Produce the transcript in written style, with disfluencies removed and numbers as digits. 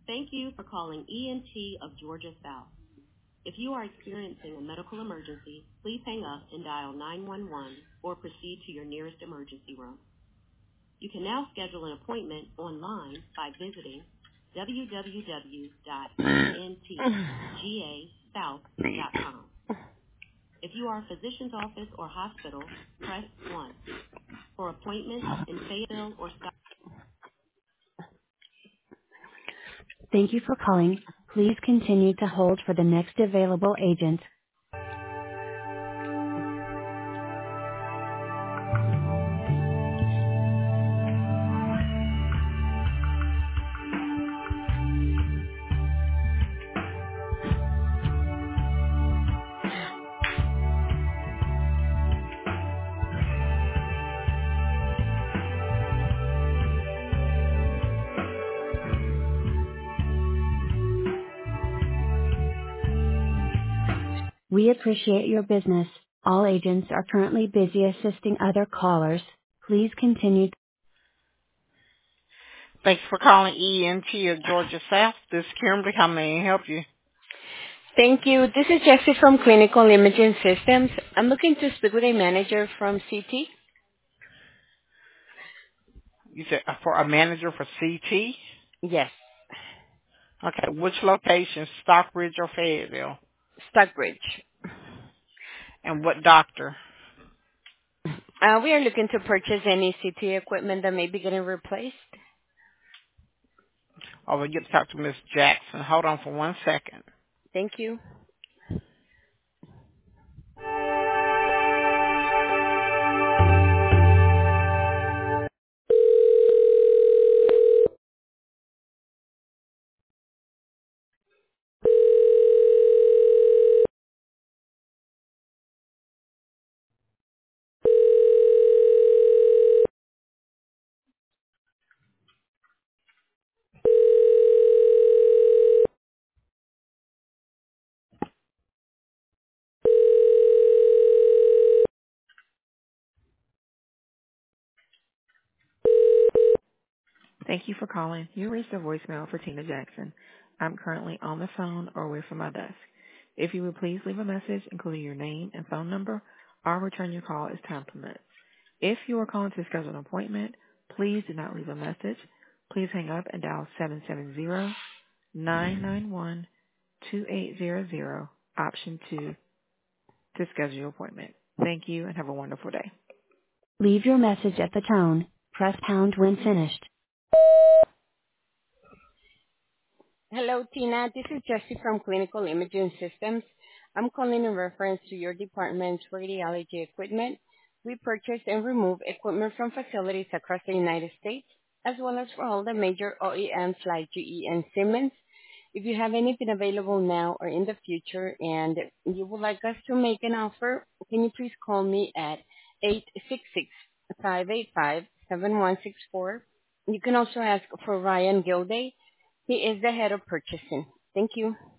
Thank you for calling ENT of Georgia South. If you are experiencing a medical emergency, please hang up and dial 911 or proceed to your nearest emergency room. You can now schedule an appointment online by visiting www.entgasouth.com. If you are a physician's office or hospital, press 1. For appointments in Fayetteville or Scott. Thank you for calling. Please continue to hold for the next available agent. We appreciate your business. All agents are currently busy assisting other callers. Please continue. Thanks for calling ENT of Georgia South. This is Kimberly. How may I help you? Thank you. This is Jessie from Clinical Imaging Systems. I'm looking to speak with a manager from CT. You said for a manager for CT? Yes, Okay, which location? Stockbridge or Fayetteville? Stockbridge. And what doctor? We are looking to purchase any CT equipment that may be getting replaced. Oh, we get to talk to Miss Jackson. Hold on for 1 second. Thank you. Thank you for calling. You reached the voicemail for Tina Jackson. I'm currently on the phone or away from my desk. If you would please leave a message, including your name and phone number, I'll return your call as time permits. If you are calling to schedule an appointment, please do not leave a message. Please hang up and dial 770-991-2800, option 2, to schedule your appointment. Thank you and have a wonderful day. Leave your message at the tone. Press pound when finished. Hello, Tina. This is Jessie from Clinical Imaging Systems. I'm calling in reference to your department's radiology equipment. We purchase and remove equipment from facilities across the United States, as well as for all the major OEMs like GE and Siemens. If you have anything available now or in the future and you would like us to make an offer, can you please call me at 866-585-7164. You can also ask for Ryan Gilday. He is the head of purchasing. Thank you.